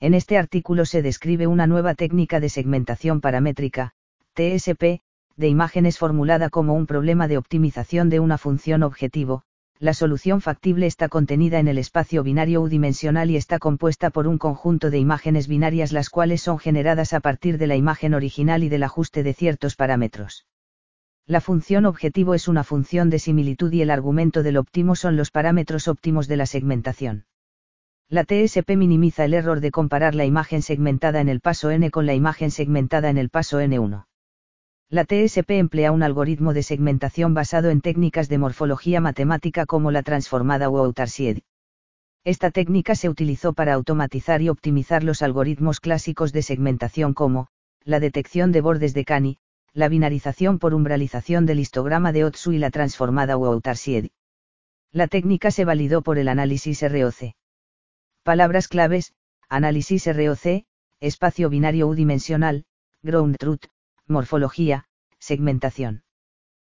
En este artículo se describe una nueva técnica de segmentación paramétrica, TSP, de imágenes formulada como un problema de optimización de una función objetivo. La solución factible está contenida en el espacio binario u-dimensional y está compuesta por un conjunto de imágenes binarias las cuales son generadas a partir de la imagen original y del ajuste de ciertos parámetros. La función objetivo es una función de similitud y el argumento del óptimo son los parámetros óptimos de la segmentación. La TSP minimiza el error de comparar la imagen segmentada en el paso n con la imagen segmentada en el paso n1. La TSP emplea un algoritmo de segmentación basado en técnicas de morfología matemática como la transformada u Outarsied. Esta técnica se utilizó para automatizar y optimizar los algoritmos clásicos de segmentación como, la detección de bordes de Kani, la binarización por umbralización del histograma de Otsu y la transformada u Outarsied. La técnica se validó por el análisis ROC. Palabras claves: análisis ROC, espacio binario u-dimensional, ground truth, morfología, segmentación.